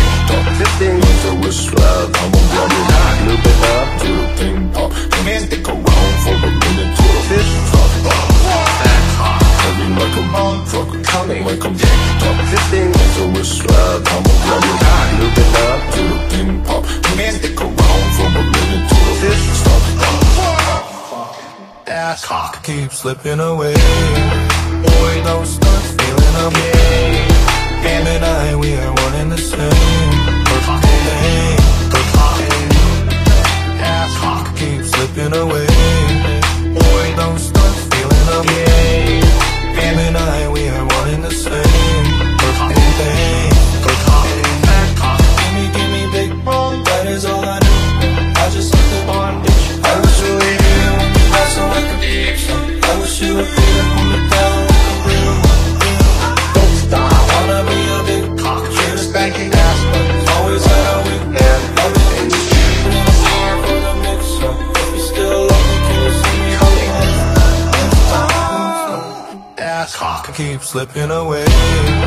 yanked up. 15 with the wrist strap, I'ma grab it. Loop it up to the ping pop. Man, stick around for a minute to the fish drop. Heavy like a motherfucker, coming like I'm yanked up. 15 with the wrist strap, I'ma grab it. Loop it up to the ping pop. Man, stick around for a minute to the fish drop. Ass cock keeps slipping away. Boy, don't start feeling okay. Him and I, we are one and the same. Ass cock keeps slipping away. Boy, don't start feeling okay. Him and I, we are one and the same. Give me big bone, that is all I do. I just like the bondage. I wish you were here when you pass on like a deep song. I wish you were here to hold me down like a real one. Don't stop. I wanna be a big cock. You're a spanking ass, but always had a weekend. Love it in the street, and I'm sorry for the mix-up. If you still love me, can you see me coming? Ass cock keeps slipping away.